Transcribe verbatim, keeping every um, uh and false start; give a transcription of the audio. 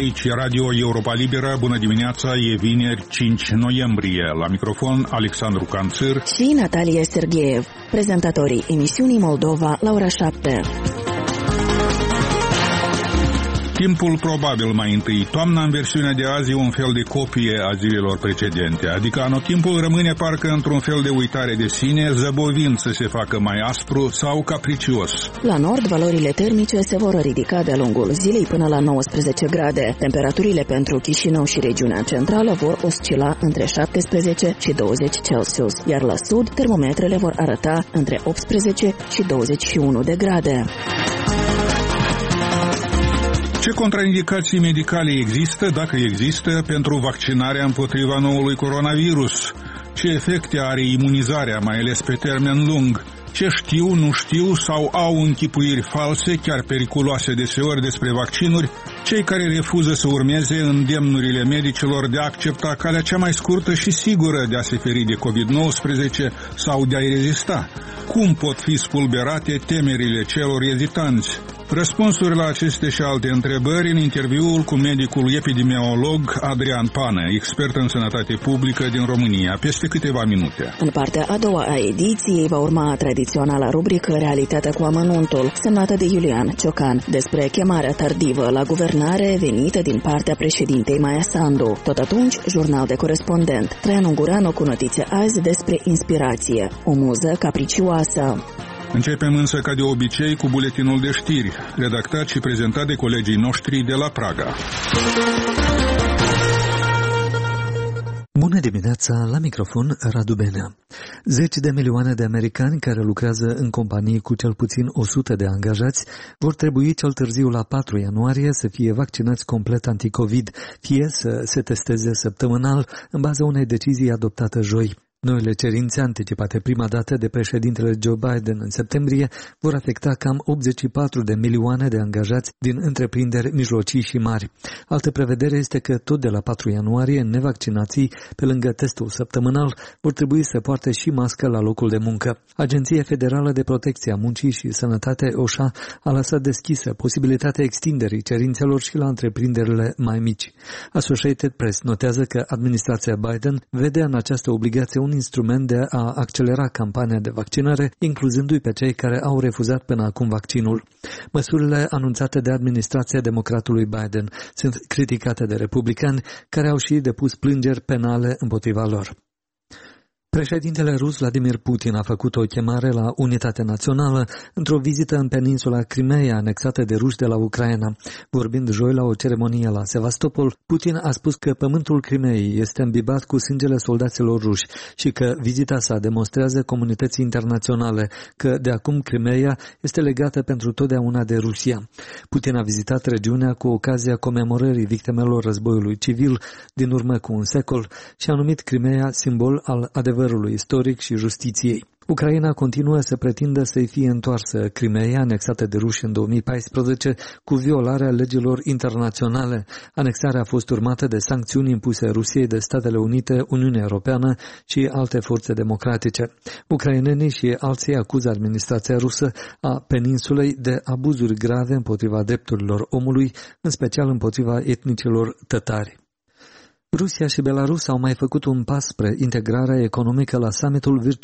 Aici Radio Europa Liberă, bună dimineața, e vineri cinci noiembrie. La microfon Alexandru Canțir și Natalia Sergeev, prezentatorii emisiunii Moldova la ora șapte. Timpul probabil mai întâi. Toamna în versiunea de azi e un fel de copie a zilelor precedente, adică anotimpul rămâne parcă într-un fel de uitare de sine, zăbovind să se facă mai aspru sau capricios. La nord, valorile termice se vor ridica de-a lungul zilei până la nouăsprezece grade. Temperaturile pentru Chișinău și regiunea centrală vor oscila între șaptesprezece și douăzeci Celsius, iar la sud, termometrele vor arăta între optsprezece și douăzeci și unu de grade. Ce contraindicații medicale există, dacă există, pentru vaccinarea împotriva noului coronavirus? Ce efecte are imunizarea, mai ales pe termen lung? Ce știu, nu știu sau au închipuiri false, chiar periculoase deseori despre vaccinuri, cei care refuză să urmeze îndemnurile medicilor de a accepta calea cea mai scurtă și sigură de a se feri de covid nouăsprezece sau de a-i rezista? Cum pot fi spulberate temerile celor ezitanți? Răspunsuri la aceste și alte întrebări în interviul cu medicul epidemiolog Adrian Pană, expert în sănătate publică din România, peste câteva minute. În partea a doua a ediției va urma tradiționala rubrică Realitatea cu amănuntul, semnată de Iulian Ciocan, despre chemarea tardivă la guvernare venită din partea președintei Maia Sandu. Tot atunci, jurnal de corespondent. Traian Ungureanu cu notițe azi despre inspirație, o muză capricioasă. Începem însă, ca de obicei, cu buletinul de știri, redactat și prezentat de colegii noștri de la Praga. Bună dimineața, la microfon Radu Benea. Zeci de milioane de americani care lucrează în companii cu cel puțin o sută de angajați vor trebui cel târziu la patru ianuarie să fie vaccinați complet anticovid, fie să se testeze săptămânal în baza unei decizii adoptate joi. Noile cerințe anticipate prima dată de președintele Joe Biden în septembrie vor afecta cam optzeci și patru de milioane de angajați din întreprinderi mijlocii și mari. Altă prevedere este că tot de la patru ianuarie nevaccinații, pe lângă testul săptămânal, vor trebui să poarte și mască la locul de muncă. Agenția Federală de Protecție a Muncii și Sănătate O S H A a lăsat deschisă posibilitatea extinderii cerințelor și la întreprinderile mai mici. Associated Press notează că administrația Biden vede în această obligație un instrument de a accelera campania de vaccinare, incluzându-i pe cei care au refuzat până acum vaccinul. Măsurile anunțate de administrația democratului Biden sunt criticate de republicani, care au și depus plângeri penale împotriva lor. Președintele rus Vladimir Putin a făcut o chemare la unitate națională într-o vizită în peninsula Crimeea anexată de ruși de la Ucraina. Vorbind joi la o ceremonie la Sevastopol, Putin a spus că pământul Crimeei este îmbibat cu sângele soldaților ruși și că vizita sa demonstrează comunității internaționale că de acum Crimeea este legată pentru totdeauna de Rusia. Putin a vizitat regiunea cu ocazia comemorării victimelor războiului civil din urmă cu un secol și a numit Crimeea simbol al adevărului istoric și justiției. Ucraina continuă să pretindă să-i fie întoarsă Crimeea, anexată de ruși în două mii paisprezece, cu violarea legilor internaționale. Anexarea a fost urmată de sancțiuni impuse Rusiei de Statele Unite, Uniunea Europeană și alte forțe democratice. Ucrainenii și alții acuză administrația rusă a peninsulei de abuzuri grave împotriva drepturilor omului, în special împotriva etnicilor tătari. Rusia și Belarus au mai făcut un pas spre integrarea economică la summitul